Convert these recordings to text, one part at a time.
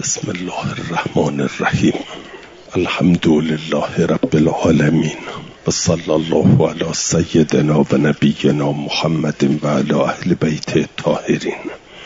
بسم الله الرحمن الرحیم. الحمد لله رب العالمین و صلی الله علی سیدنا و نبینا محمد و علی اهل بیت الطاهرین.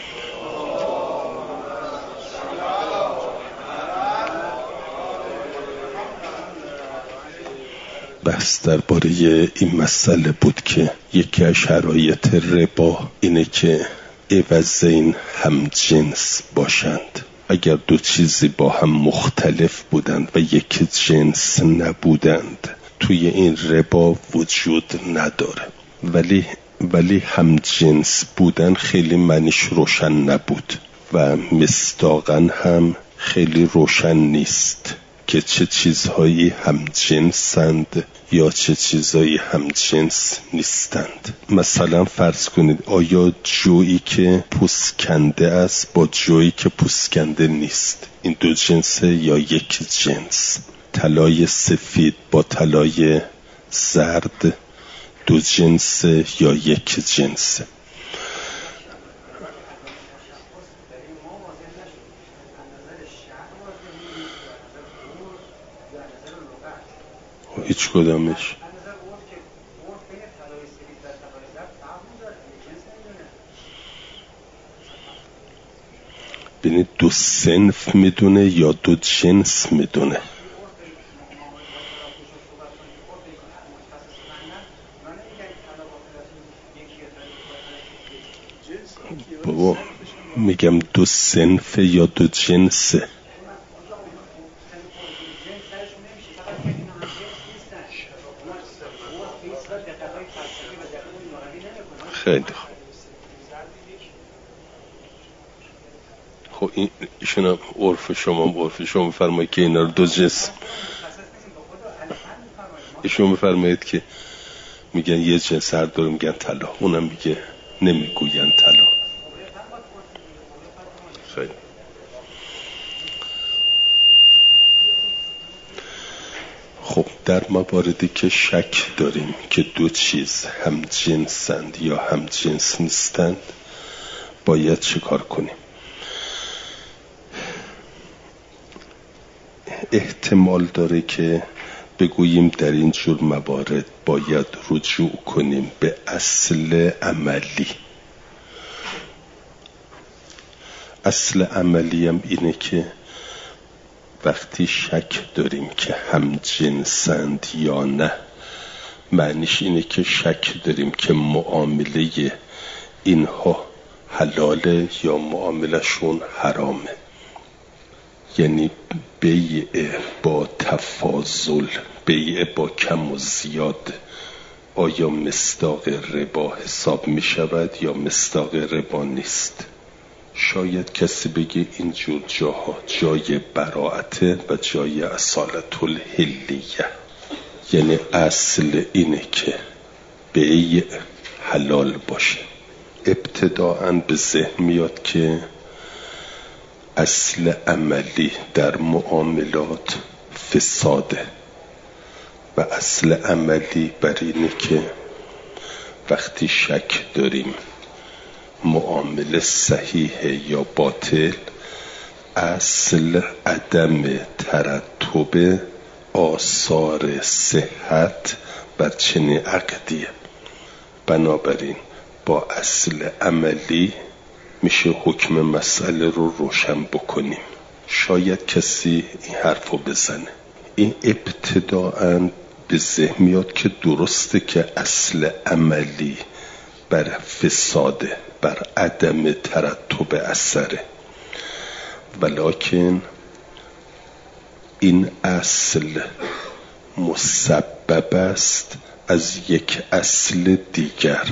بحث درباره این مسئله بود که یکی از شرایط ربا اینه که عوضین هم جنس باشند. اگر دو چیزی با هم مختلف بودند و یک جنس نبودند توی این ربا وجود نداره. ولی هم جنس بودن خیلی معنیش روشن نبود و مصداقاً هم خیلی روشن نیست که چه چیزهایی هم جنسند یا چه چیزهایی هم جنس نیستند. مثلا فرض کنید آیا جویی که پوسکنده است با جویی که پوسکنده نیست این دو جنسه یا یک جنس؟ طلای سفید با طلای زرد دو جنسه یا یک جنسه؟ هیچ کدامش. ببینید دو صنف میدونه یا دو جنس میدونه؟ بابا میگم دو صنف یا دو جنسه. خیلی خب ایشون هم عرف شما بفرمایید که اینا رو دو جنس. ایشون بفرمایید که میگن یه جنس هر دو میگن طلا، اونم میگه نمیگوین طلا. خیلی خب در مواردی که شک داریم که دو چیز هم جنسند یا هم جنس نیستند باید چه کار کنیم؟ احتمال داره که بگوییم در این جور موارد باید رجوع کنیم به اصل عملی. اصل عملی هم اینه که وقتی شک داریم که هم جنسند یا نه، معنیش اینه که شک داریم که معامله اینها حلاله یا معاملشون حرامه. یعنی بیع با تفاضل، بیع با کم و زیاد آیا مصداق ربا حساب می شود یا مصداق ربا نیست؟ شاید کسی بگه این جور جاها جای براعته و جای اصالت الحلیه. یعنی اصل اینه که بیع حلال باشه. ابتداءً به ذهن میاد که اصل عملی در معاملات فساده و اصل عملی بر اینه که وقتی شک داریم معامله صحیح یا باطل، اصل عدم ترتب آثار صحت بر چنین عقدیه. بنابراین با اصل عملی میشه حکم مسئله رو روشن بکنیم. شاید کسی این حرف رو بزنه، این ابتداءً به ذهن میاد که درسته که اصل عملی بر فساده، بر عدم ترتب اثره، ولکن این اصل مسبب است از یک اصل دیگر.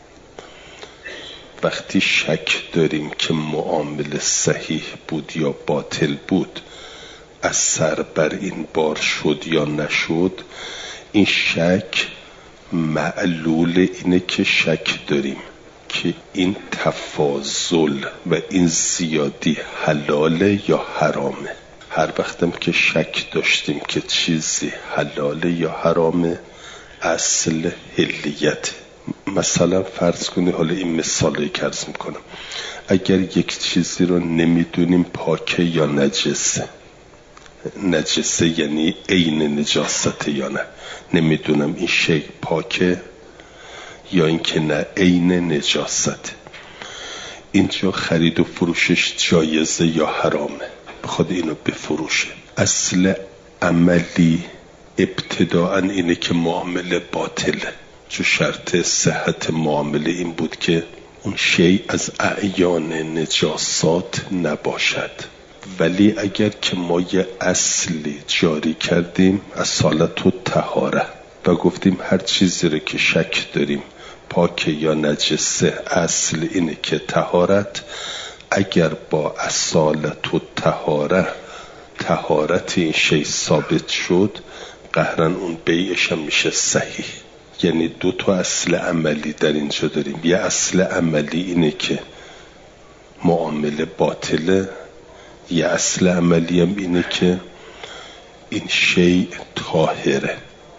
وقتی شک داریم که معامله صحیح بود یا باطل بود، اثر بر این بار شد یا نشد، این شک معلول اینه که شک داریم که این تفاضل و این زیادی حلاله یا حرامه. هر وقتم که شک داشتیم که چیزی حلاله یا حرامه، اصل حلیت مثلا فرض کنی، حالا این مثالی که عرض میکنم، اگر یک چیزی رو نمیدونیم پاکه یا نجسه، نجسه یعنی عین نجاسته یا نه، نمیدونم این شی پاکه یا اینکه نه عین نجاسته، اینجا خرید و فروشش جایزه یا حرامه، بخواد اینو بفروشه. اصل عملی ابتداءً اینه که معامله باطله، چون شرط صحت معامله این بود که اون شی از اعیان نجاسات نباشد. ولی اگر که ما یه اصلی جاری کردیم، اصالت و طهاره، و گفتیم هر چیزی رو که شک داریم پاک یا نجسه، اصل اینه که طهارت، اگر با اصالت و طهارت این شی ثابت شد، قهرن اون بیعش هم میشه صحیح. یعنی دو تا اصل عملی در اینجا داریم. یه اصل عملی اینه که معامله باطله، یه اصل عملی هم اینه که این شی طاهره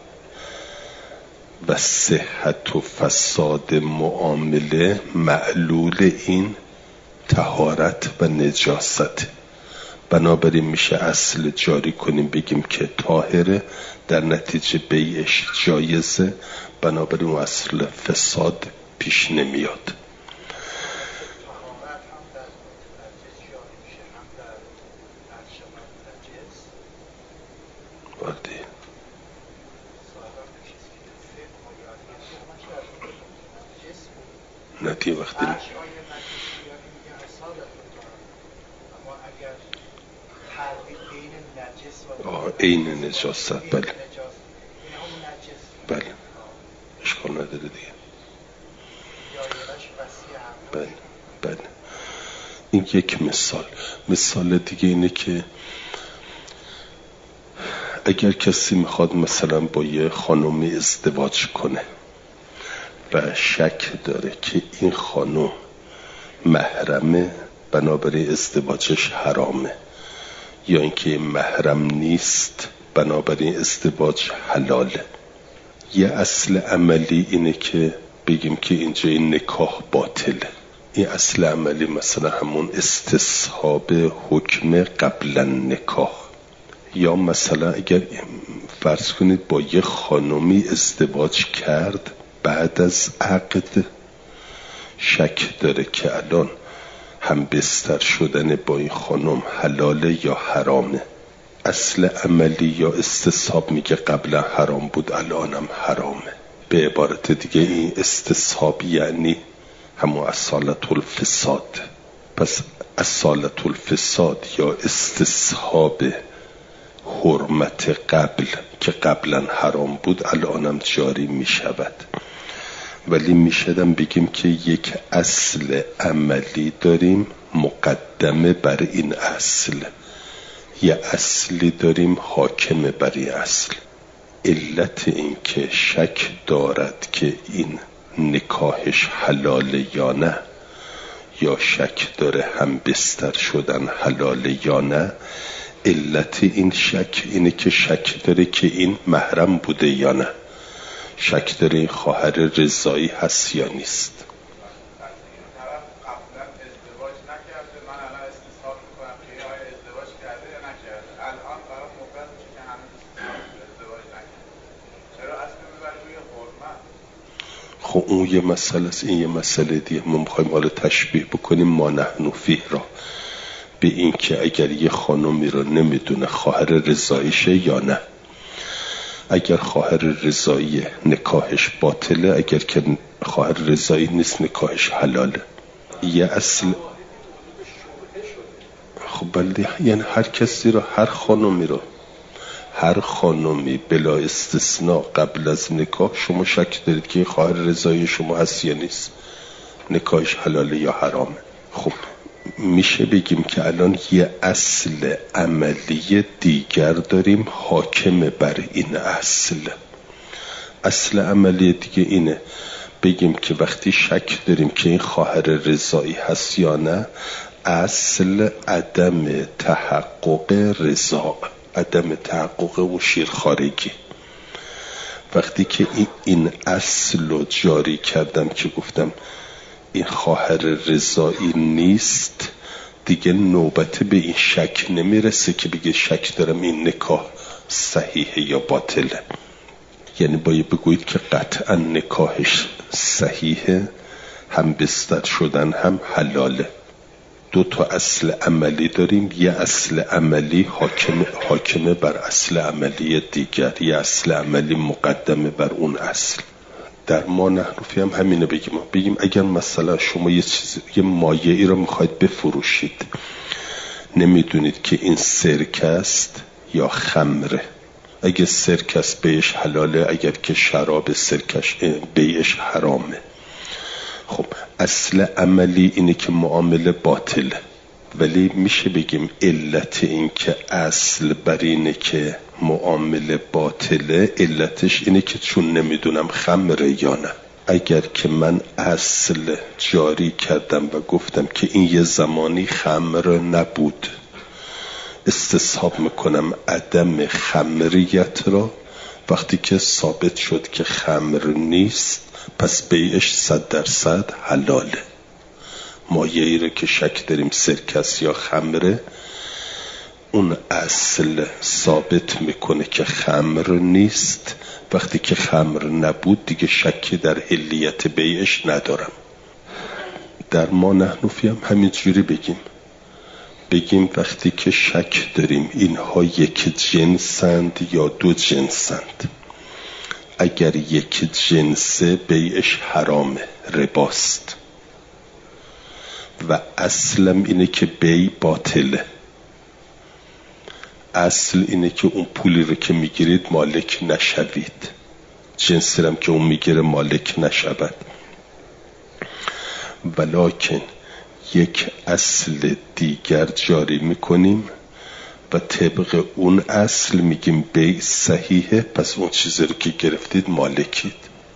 و صحت و فساد معامله معلول این طهارت و نجاست. بنابراین میشه اصل جاری کنیم بگیم که طاهره، در نتیجه بیعش جایزه، بنابراین اون اصل فساد پیش نمیاد. ندی وقتی عین نجاست، بله بله اشکال نداره دیگه، بله بله. این یک مثال دیگه اینه که اگر کسی میخواد مثلا با یه خانومی ازدواج کنه و شک داره که این خانم محرمه، بنابراین ازدواجش حرامه، یا اینکه محرم نیست بنابراین ازدواج حلاله، یه اصل عملی اینه که بگیم که اینجا این نکاح باطله. این اصل عملی مثلا همون استصحاب حکم قبل نکاح. یا مثلا اگر فرض کنید با یه خانومی ازدواج کرد، بعد از عقد شک داره که الان هم بستر شدن با این خانم حلاله یا حرامه، اصل عملی یا استصحاب میگه قبلا حرام بود الانم حرامه. به عبارت دیگه این استصحاب یعنی همون اصالت الفساد. پس اصالت الفساد یا استصحاب حرمت قبل که قبلا حرام بود الانم جاری میشود. ولی میشدم بگیم که یک اصل عملی داریم مقدمه بر این اصل، یه اصلی داریم حاکم بر این اصل. علت این که شک دارد که این نکاحش حلاله یا نه، یا شک داره هم بستر شدن حلاله یا نه، علت این شک اینه که شک داره که این محرم بوده یا نه، شک داره این خواهر رضایی هست یا نیست. خب اون یه مسئله است، این یه مسئله دیگه. ما میخوایم حالا تشبیه بکنیم ما نحن فیه را به این که اگر یه خانمی رو نمیدونه خواهر رضاییشه یا نه. اگر خواهر رضایی نکاحش باطله، اگر که خواهر رضایی نیست نکاحش حلاله. یه اصل خب بله، یعنی هر کسی رو، هر خانمی بلا استثناء قبل از نکاح شما شک دارید که خواهر رضایی شما هست یا نیست، نکاحش حلاله یا حرامه. خب میشه بگیم که الان یه اصل عملی دیگر داریم حاکم بر این اصل. اصل عملی دیگه اینه بگیم که وقتی شک داریم که این خواهر رضایی هست یا نه، اصل عدم تحقق رضا، عدم تحقق و شیرخوارگی. وقتی که این اصل رو جاری کردم که گفتم این خواهر رضایی نیست، دیگه نوبت به این شک نمیرسه که بگه شک دارم این نکاح صحیحه یا باطله. یعنی باید بگویید که قطعا نکاحش صحیحه، هم بستر شدن هم حلاله. 2 اصل عملی داریم، یه اصل عملی حاکمه بر اصل عملی دیگر، یه اصل عملی مقدمه بر اون اصل. در ما نحنفی هم همینه بگیم اگر مثلا شما یه مایعی رو میخواید بفروشید، نمیدونید که این سرکه است یا خمره. اگه سرکه است بیعش حلاله، اگر که شراب سرکش بیعش حرامه. خب اصل عملی اینه که معامله باطله، ولی میشه بگیم علت این که اصل بر اینه که معامله باطله، علتش اینه که چون نمیدونم خمره یا نه. اگر که من اصل جاری کردم و گفتم که این یه زمانی خمر نبود، استصحاب میکنم عدم خمریت را. وقتی که ثابت شد که خمر نیست، پس بیعش 100% حلاله. مایعی رو که شک داریم سرکس یا خمره، اون اصل ثابت میکنه که خمر نیست. وقتی که خمر نبود دیگه شکی در حلیت بیعش ندارم. در ما نحنفی هم همینجوری بگیم وقتی که شک داریم اینها یک جنسند یا 2 جنسند. اگر یک جنسه بیعش حرامه، رباست، و اصلم اینه که بیع باطله. اصل اینه که اون پولی رو که میگیرید مالک نشوید، جنسی هم که اون میگیره مالک نشود. ولکن یک اصل دیگر جاری میکنیم و طبق اون اصل میگیم بیع صحیحه، پس اون چیزی رو که گرفتید مالکید.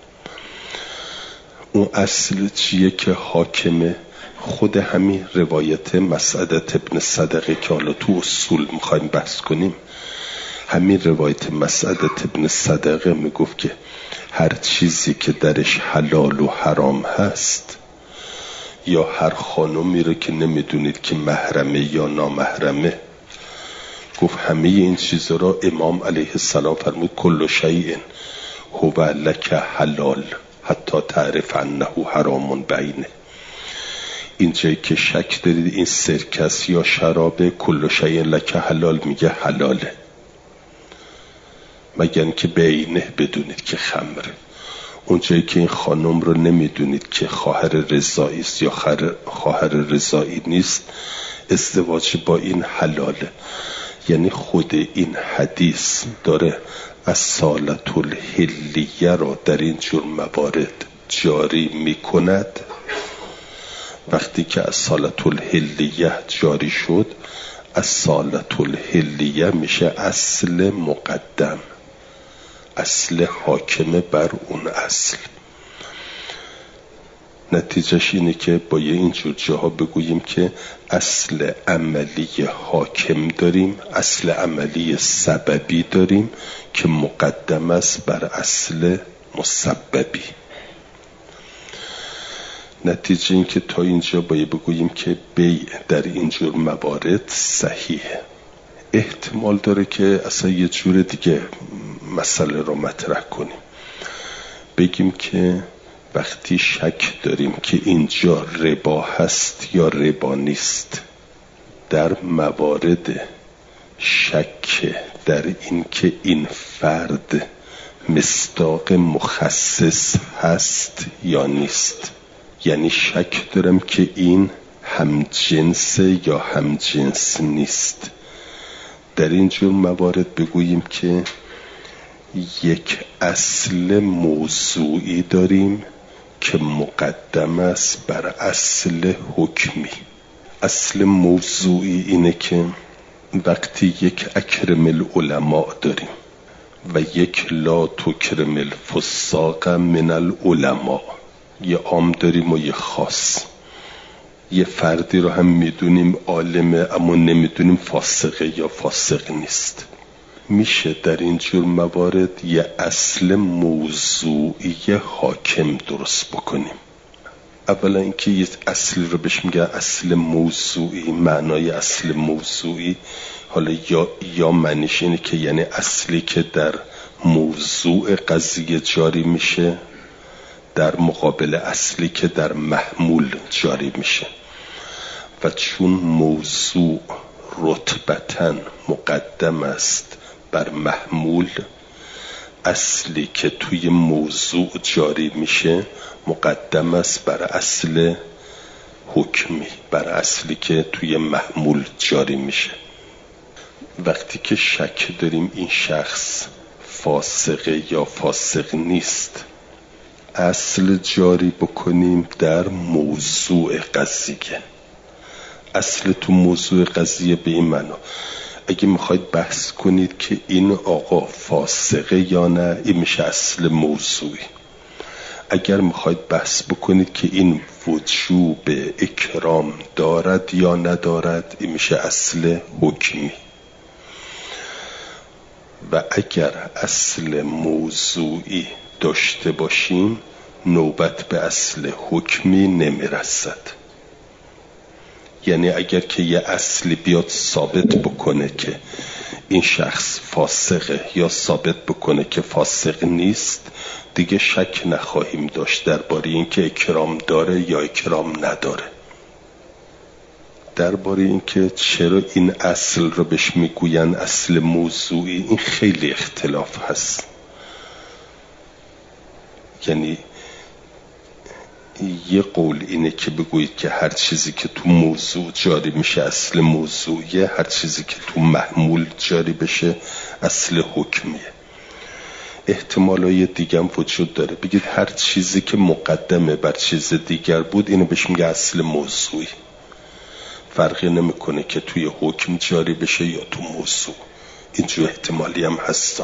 اون اصل چیه که حاکمه؟ خود همین روایت مسعدة ابن صدقه که حالا تو اصول میخوایم بحث کنیم، همین روایت مسعدة ابن صدقه میگفت که هر چیزی که درش حلال و حرام هست، یا هر خانومی رو که نمیدونید که محرمه یا نامحرمه، گفت همه این چیزا را امام علیه السلام فرمود کل شیء هو لک حلال حتی تعرف انه حرام بینه. اینجایی که شک دارید این سرکس یا شرابه، کل شیء لک حلال میگه حلاله، مگر اینکه بینه بدونید که خمره. اونجایی که این خانم رو نمیدونید که خواهر رضایی است یا خواهر رضایی نیست، ازدواج با این حلاله. یعنی خود این حدیث داره اصالت الحلیه را در این جور موارد جاری میکند. وقتی که اصالت الحلیه جاری شد، اصالت الحلیه میشه اصل مقدم، اصل حاکمه بر اون اصل. نتیجهش اینه که با یه اینجور جاها بگوییم که اصل عملی حاکم داریم، اصل عملی سببی داریم که مقدم است بر اصل مسببی. نتیجه این که تا اینجا باید بگوییم که بیع در اینجور موارد صحیحه. احتمال داره که اصلا یه جور دیگه مسئله رو مطرح کنیم، بگیم که وقتی شک داریم که اینجا ربا هست یا ربا نیست، در موارد شک در این که این فرد مصداق مخصص هست یا نیست، یعنی شک دارم که این همجنس یا همجنس نیست، در این جور موارد بگوییم که یک اصل موضوعی داریم که مقدم است بر اصل حکمی. اصل موضوعی اینه که وقتی یک اکرم العلماء داریم و یک لا تکرم الفساق من العلماء، یه عام داریم و یه خاص. یه فردی رو هم میدونیم عالمه اما نمیدونیم فاسقه یا فاسق نیست. میشه در این جور موارد یه اصل موضوعی حاکم درست بکنیم. اولا اینکه یه اصلی رو بهش میگن اصل موضوعی. معنای اصل موضوعی حالا یا معنیش اینه که یعنی اصلی که در موضوع قضیه جاری میشه در مقابل اصلی که در محمول جاری میشه، و چون موضوع رتبتاً مقدم است بر محمول، اصلی که توی موضوع جاری میشه مقدم است بر اصل حکمی، بر اصلی که توی محمول جاری میشه. وقتی که شک داریم این شخص فاسقه یا فاسق نیست، اصل جاری بکنیم در موضوع قضیه. اصل تو موضوع قضیه به این معنا، اگه میخواید بحث کنید که این آقا فاسقه یا نه، این میشه اصل موضوعی. اگر میخواید بحث بکنید که این وجوب اکرام دارد یا ندارد، این میشه اصل حکمی. و اگر اصل موضوعی داشته باشیم نوبت به اصل حکمی نمیرسد. یعنی اگر که یه اصلی بیاد ثابت بکنه که این شخص فاسقه یا ثابت بکنه که فاسق نیست، دیگه شک نخواهیم داشت درباره اینکه اکرام داره یا اکرام نداره. درباره اینکه چرا این اصل رو بهش میگوین اصل موضوعی، این خیلی اختلاف هست. یعنی یه قول اینه که بگویید که هر چیزی که تو موضوع جاری میشه اصل موضوعیه، هر چیزی که تو محمول جاری بشه اصل حکمیه. احتمالای دیگه هم وجود داره، بگید هر چیزی که مقدمه بر چیز دیگر بود اینو بهش میگه اصل موضوعی. فرقی نمیکنه که توی حکم جاری بشه یا تو موضوع. اینجور احتمالی هم هستا.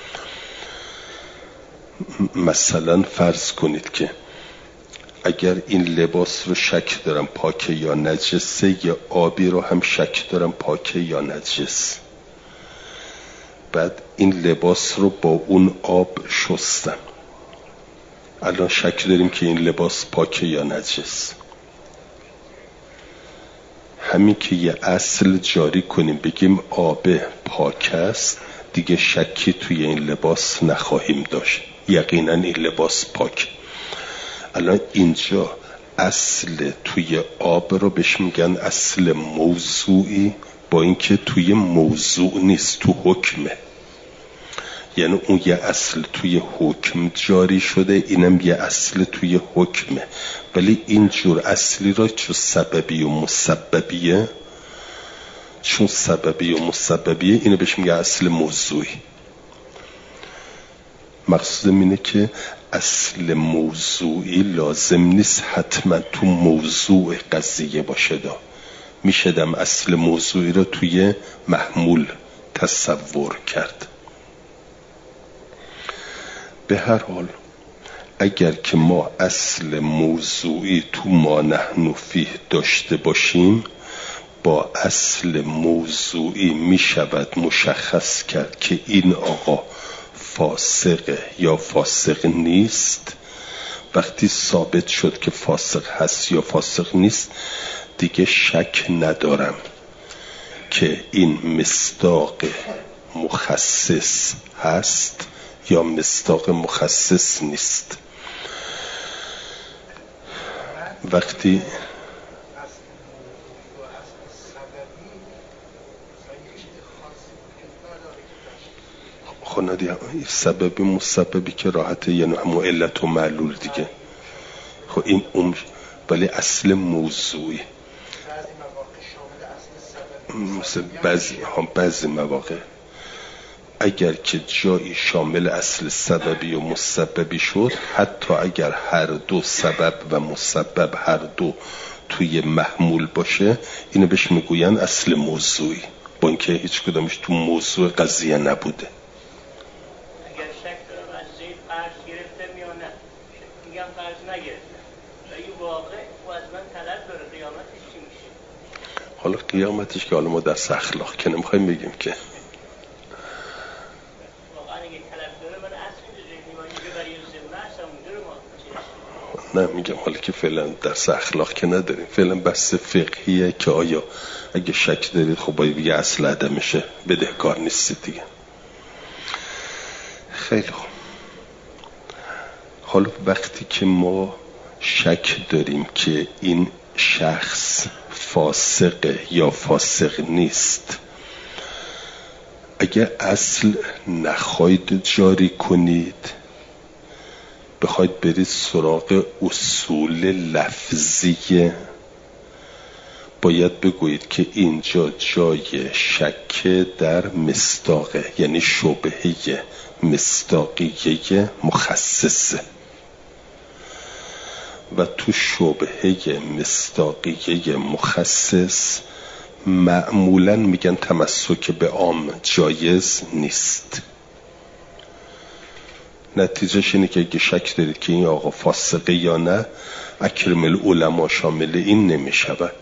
مثلا فرض کنید که اگر این لباس رو شک دارم پاکه یا نجسه، یا آبی رو هم شک دارم پاکه یا نجس، بعد این لباس رو با اون آب شستم، الان شک داریم که این لباس پاکه یا نجس. همین که یه اصل جاری کنیم بگیم آب پاک است، دیگه شکی توی این لباس نخواهیم داشت، یقینا این لباس پاک. الان اینجا اصل توی آب رو بهش میگن اصل موضوعی، با اینکه توی موضوع نیست، تو حکمه. یعنی اون یه اصل توی حکم جاری شده، اینم یه اصل توی حکمه، ولی اینجور اصلی را چون سببی و مسببیه، اینو بهش میگه اصل موضوعی. مقصودم اینه که اصل موضوعی لازم نیست حتما تو موضوع قضیه باشه. میشدم اصل موضوعی رو توی محمول تصور کرد. به هر حال اگر که ما اصل موضوعی تو ما نحن فیه داشته باشیم، با اصل موضوعی می شود مشخص کرد که این آقا فاسقه یا فاسق نیست. وقتی ثابت شد که فاسق هست یا فاسق نیست، دیگه شک ندارم که این مصداق مخصص هست یا مصداق مخصص نیست. وقتی خونادی سببی مسببی که راحته، یعنی همون علت و معلول دیگه. خب این ولی اصل موضوعی مثل بعضی مواقع اگر که جایی شامل اصل سببی و مسببی شد، حتی اگر هر دو سبب و مسبب هر دو توی محمول باشه، اینو بهش میگوین اصل موضوعی، با اینکه هیچ کدامش تو موضوع قضیه نبوده. اگر شک دارم از زید قرض گرفته یا نه، میگم قرض نگرفته و این واقع و از من طلب داره، قیامتش چی میشه؟ حالا قیامتش که حالا ما در اخلاق که نمیخوایم بگیم که نه میگم حالا که فعلا درس اخلاق که نداریم، فعلا بحث فقهیه که آیا اگه شک دارید خب باید بگه اصل عدمشه، بدهکار نیستید دیگه. خیلی خوب. حالا وقتی که ما شک داریم که این شخص فاسق یا فاسق نیست، اگه اصل نخواید جاری کنید، بخواید برید سراغ اصول لفظی، باید بگویید که اینجا جای شک در مصداقه، یعنی شبهه مصداقیه مخصصه و تو شبهه مصداقیه مخصص معمولا میگن تمسک به عام جایز نیست. نتیجهش اینه که اگه شک دارید که این آقا فاسقه یا نه، اکرم العلماء شامل این نمیشود.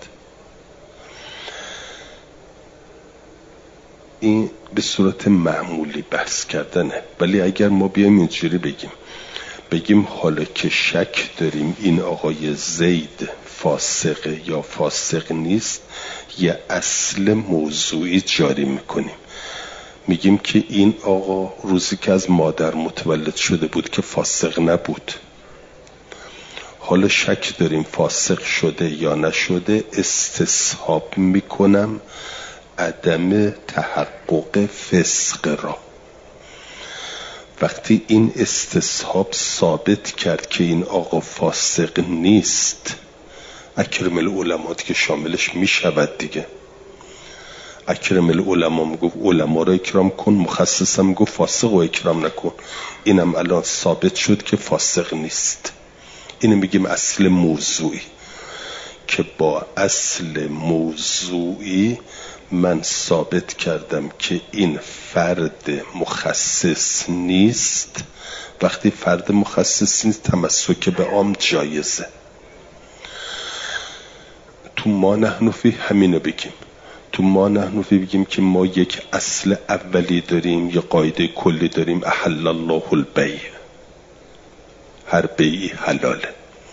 این به صورت معمولی بحث کردنه. ولی اگر ما بیایم اینجوری بگیم حالا که شک داریم این آقای زید فاسقه یا فاسق نیست، یه اصل موضوعی جاری میکنیم، میگیم که این آقا روزی که از مادر متولد شده بود که فاسق نبود، حالا شک داریم فاسق شده یا نشده، استصحاب میکنم عدم تحقق فسق را. وقتی این استصحاب ثابت کرد که این آقا فاسق نیست، اکرم العلماء که شاملش میشود دیگه. اکرم العلماء میگفت علما را اکرام کن، مخصصم میگفت فاسق و اکرام نکن. اینم الان ثابت شد که فاسق نیست. اینو میگیم اصل موضوعی، که با اصل موضوعی من ثابت کردم که این فرد مخصص نیست. وقتی فرد مخصص نیست تمسک به عام جایزه. تو ما نحن فی همینو بگیم. تو ما نحن فی بگیم که ما یک اصل اولی داریم، یا قاعده کلی داریم، احل الله البیع، هر بیعی حلاله.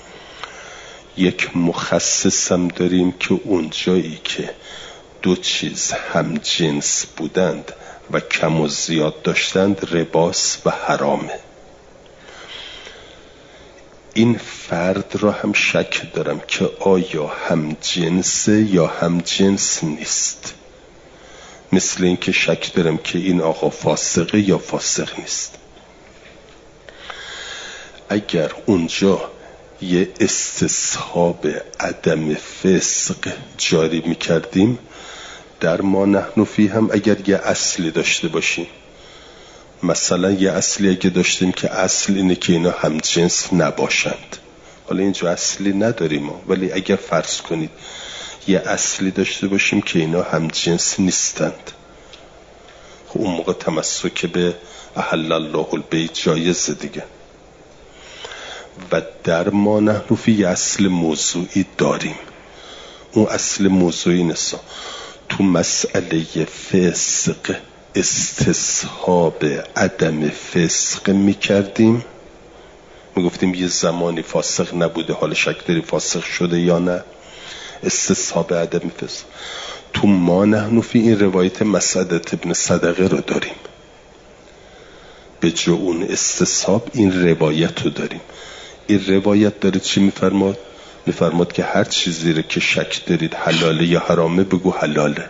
یک مخصصم داریم که اون جایی که دو چیز هم جنس بودند و کم و زیاد داشتند رباس و حرامه. این فرد را هم شک دارم که آیا هم جنسه یا هم جنس نیست. مثل این که شک دارم که این آقا فاسقه یا فاسق نیست. اگر اونجا یه استصحاب عدم فسق جاری میکردیم، در ما نحن فی هم اگر یه اصلی داشته باشیم، مثلا یه اصلی اگه داشتیم که اصل اینه که اینا هم جنس نباشند، حالا اینجا اصلی نداریم ولی اگر فرض کنید یه اصلی داشته باشیم که اینا هم جنس نیستند، خب اون موقع تمسک به احل الله البیع جایزه دیگه. و در ما نحن فی یه اصل موضوعی داریم. اون اصل موضوعی نسا تو مسئله فسق استصحاب عدم فسق میکردیم، میگفتیم یه زمانی فاسق نبوده، حالا شک داری فاسق شده یا نه، استصحاب عدم فسق. تو ما نحن فی این روایت مسعدة ابن صدقه رو داریم، به جای اون استصحاب این روایت رو داریم. این روایت داره چی میفرماد؟ میفرماد که هر چیزی رو که شک دارید حلاله یا حرامه بگو حلاله.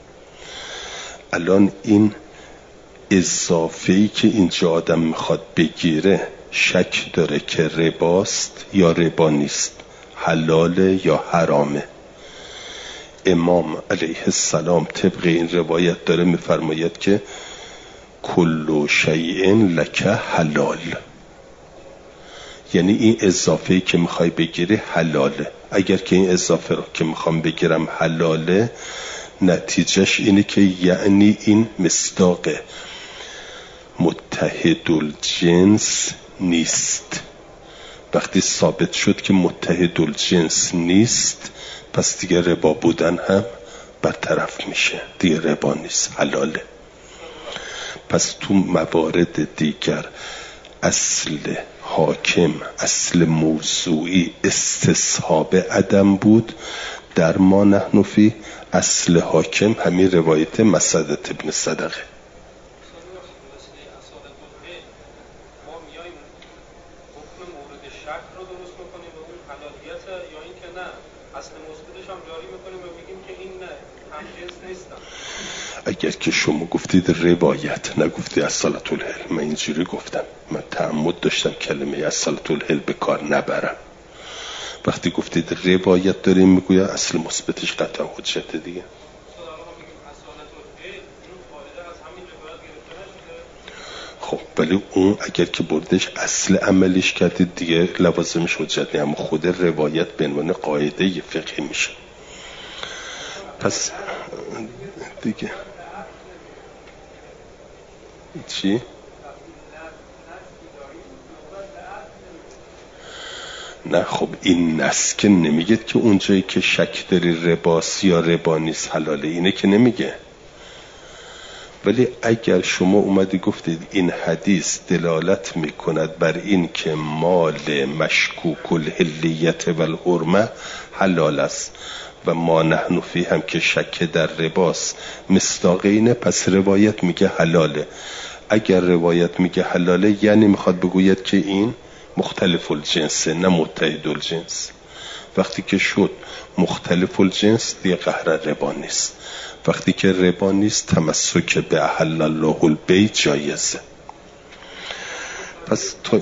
الان این اضافه‌ای که اینجا آدم میخواد بگیره، شک داره که رباست یا ربا نیست، حلاله یا حرامه. امام علیه السلام طبق این روایت داره میفرماید که کل شیء لک حلال، یعنی این اضافه‌ای که میخوای بگیری حلاله. اگر که این اضافه رو که میخوام بگیرم حلاله، نتیجهش اینه که یعنی این مصداق متحد الجنس نیست. وقتی ثابت شد که متحد الجنس نیست، پس دیگه ربا بودن هم برطرف میشه، دیگه ربا نیست، حلاله. پس تو موارد دیگر اصل حاکم اصل موضوعی استصحاب عدم بود، در ما نحن فی اصل حاکم همین روایت مسعدة ابن صدقه. اگر که شما گفتید روایت، نگفتید اصالة الحل، من اینجوری گفتم، من تعمد داشتم کلمه اصالة الحل به کار نبرم. وقتی گفتید روایت داریم میگوید اصل مثبتش قطعا حجت دیگه. خب ولی اون اگر که بردش اصل عملیش کردید دیگه لوازمش حجت نه، اما خود روایت به عنوان قاعده فقهی میشه. پس دیگه چی؟ نه خب این نص که نمیگه که اونجایی که شک داری رباست یا ربا نیست حلاله، اینه که نمیگه. ولی اگر شما اومدی گفتید این حدیث دلالت میکند بر این که مال مشکوک الحلیت و الحرمه حلال است و ما نحن فی هم که شک در رباست مصداق اینه، پس روایت میگه حلاله. اگر روایت میگه حلاله یعنی میخواد بگوید که این مختلف الجنسه نه متحد الجنس. وقتی که شد مختلف الجنس دیگه قهر ربا نیست. وقتی که ربا نیست تمسک به احل الله البیع جایزه. پس تو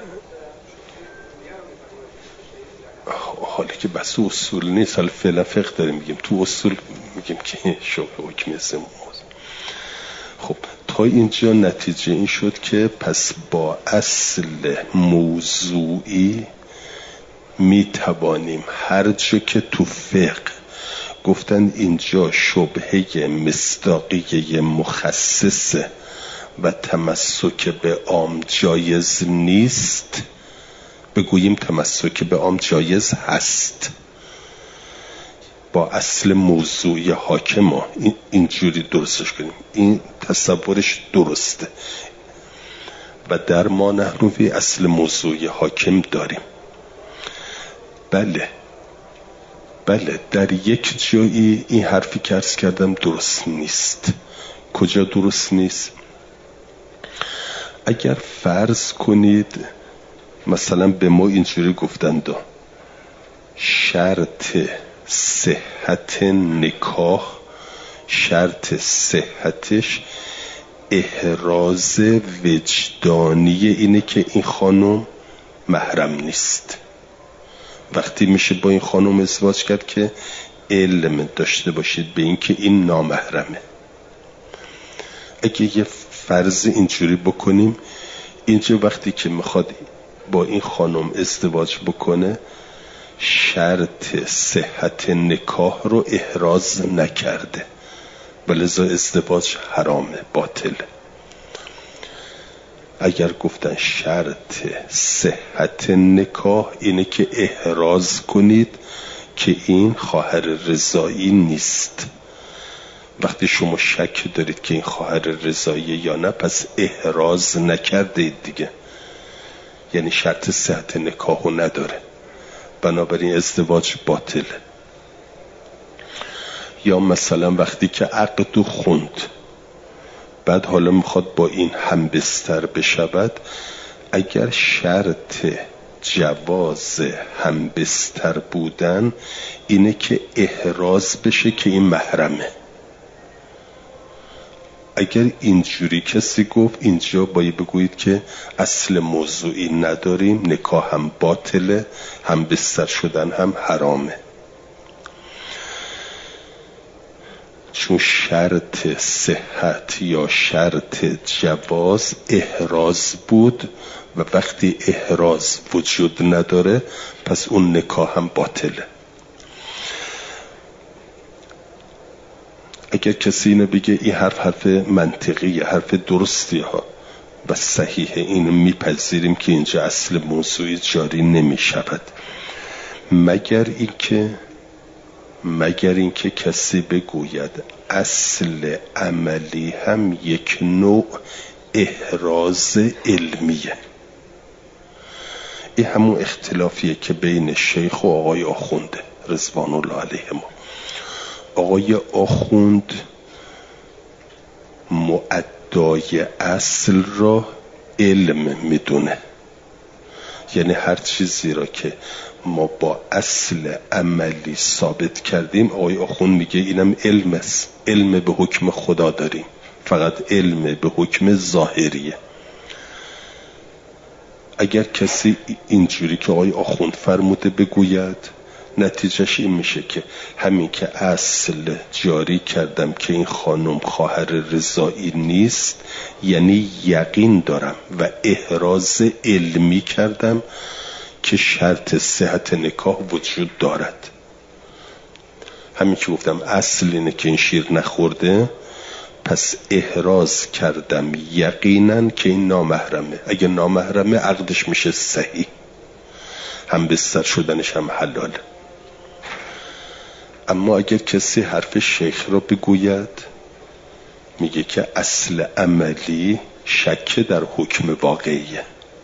حالی که بس اصول نیست، حالا فعلا فقه داریم میگیم، تو اصول میگیم که شبه حکم زموز. خب تا اینجا نتیجه این شد که پس با اصل موضوعی میتوانیم هر جا که تو فقه گفتن اینجا شبهه مصداقیه مخصصه و تمسک به عام جایز نیست، بگوییم تمسک به عام جایز هست. با اصل موضوعی حاکم اینجوری درستش کنیم، این تصورش درسته و در ما نحنوی اصل موضوعی حاکم داریم. بله در یک جایی این حرفی که عرض کردم درست نیست. کجا درست نیست؟ اگر فرض کنید مثلا به ما اینجوری گفتند شرط صحت نکاح، شرط صحتش احراز وجدانی اینه که این خانم محرم نیست. وقتی میشه با این خانم ازدواج کرد که علم داشته باشید به این که این نامحرمه. اگه یه فرض اینجوری بکنیم، اینجا وقتی که میخواد با این خانم ازدواج بکنه شرط صحت نکاح رو احراز نکرده ولذا ازدواج حرامه، باطله. اگر گفتن شرط صحت نکاح اینه که احراز کنید که این خواهر رضایی نیست، وقتی شما شک دارید که این خواهر رضایی یا نه پس احراز نکردید دیگه، یعنی شرط صحت نکاحو نداره، بنابراین ازدواج باطله. یا مثلا وقتی که عقد خوند بعد حالا میخواد با این هم بستر بشود، اگر شرط جواز هم بستر بودن اینه که احراز بشه که این محرمه. اگر اینجوری کسی گفت اینجا باید بگویید که اصل موضوعی نداریم، نکاح هم باطله، هم بستر شدن هم حرامه، چون شرط صحت یا شرط جواز احراز بود و وقتی احراز وجود نداره پس اون نکاح هم باطله. اگر کسی اینو بگه این حرف منطقیه، حرف درستی ها و صحیحه، اینو میپذیریم که اینجا اصل موضوعی جاری نمی شود مگر اینکه کسی بگوید اصل عملی هم یک نوع احراز علمیه. این همون اختلافیه که بین شیخ و آقای آخونده رضوان الله علیهما. آقای آخوند مؤدای اصل را علم میدونه، یعنی هر چیزی را که ما با اصل عملی ثابت کردیم آقای آخوند میگه اینم علم است، علم به حکم خدا داریم، فقط علم به حکم ظاهریه. اگر کسی اینجوری که آقای آخوند فرموده بگوید، نتیجهش این میشه که همین که اصل جاری کردم که این خانم خواهر رضایی نیست، یعنی یقین دارم و احراز علمی کردم که شرط صحت نکاح وجود دارد. همین که گفتم اصل اینه که این شیر نخورده، پس احراز کردم یقینا که این نامحرمه. اگه نامحرمه عقدش میشه صحیح، هم بستر شدنش هم حلال. اما اگر کسی حرف شیخ را بگوید، میگه که اصل عملی شک در حکم واقعیه.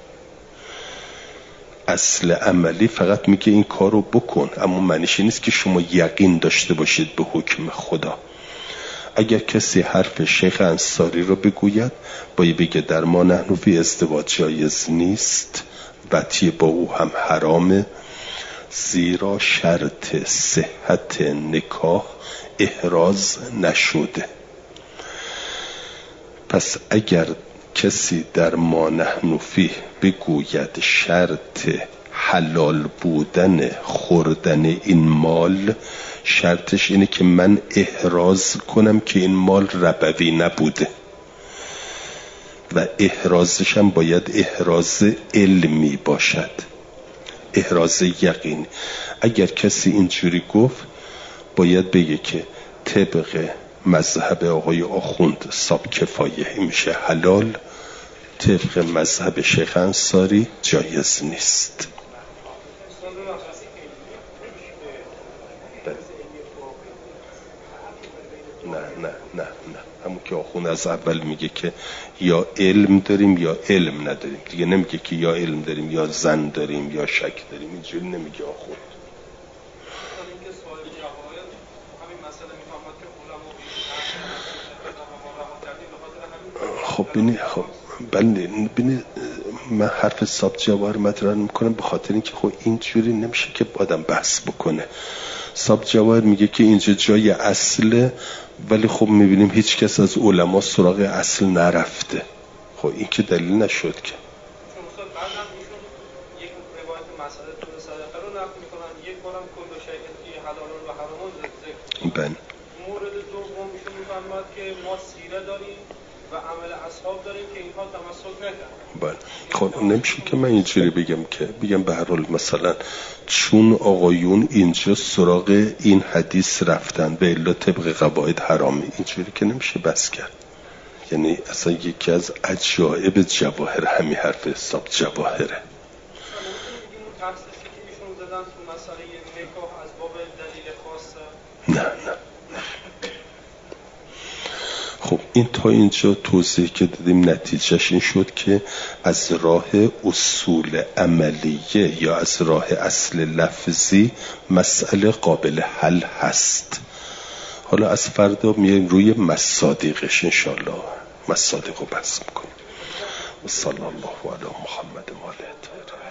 اصل عملی فقط میگه این کار رو بکن، اما معنیش نیست که شما یقین داشته باشید به حکم خدا. اگر کسی حرف شیخ انصاری رو بگوید، باید بگه در ما نحن فی ازدواج جایز نیست، بطی با او هم حرامه، زیرا شرط صحت نکاح احراز نشده. پس اگر کسی در ما نحن فی بگوید شرط حلال بودن خوردن این مال، شرطش اینه که من احراز کنم که این مال ربوی نبوده و احرازش هم باید احراز علمی باشد، احراز یقین. اگر کسی اینجوری گفت، باید بگه که طبق مذهب آقای آخوند صاحب کفایه میشه حلال، طبق مذهب شیخ انصاری جایز نیست. نه همون که آخوند از اول میگه که یا علم داریم یا علم نداریم، دیگه نمیگه که یا علم داریم یا زن داریم یا شک داریم، اینجوری نمیگه آخوند. خب بینی من حرف صاحب جواهر مطرح میکنم به خاطر اینکه خب اینجوری نمیشه که آدم بحث بکنه. صاحب جواهر میگه که اینجا جای اصله، ولی خب میبینیم هیچ کس از علما سراغ اصل نرفته. خب این که دلیل نشد که یک روایت مسئله تو صدقه رو نقل میکنن، یک بارم کل شیء فی حلال و حرام ذکر. مورد دوم ایشون میفرماد که ما سیره داریم و عمل اصحاب داریم که اینها تمسک نکردن. خب نمیشه که من اینجوری بگم به هر حال مثلا چون آقایون اینجا سراغ این حدیث رفتن به الا طبق قواعد حرامه، اینجوری که نمیشه بس کرد. یعنی اصلا یکی از عجایب جواهر همین حرف حساب جواهره. نه خب این تا اینجا توضیح که دادیم نتیجهش این شد که از راه اصول عملیه یا از راه اصل لفظی مسئله قابل حل هست. حالا از فردا میایم روی مصادیقش، انشالله مصادیق رو بحث میکنیم. صلی الله علی محمد و آله.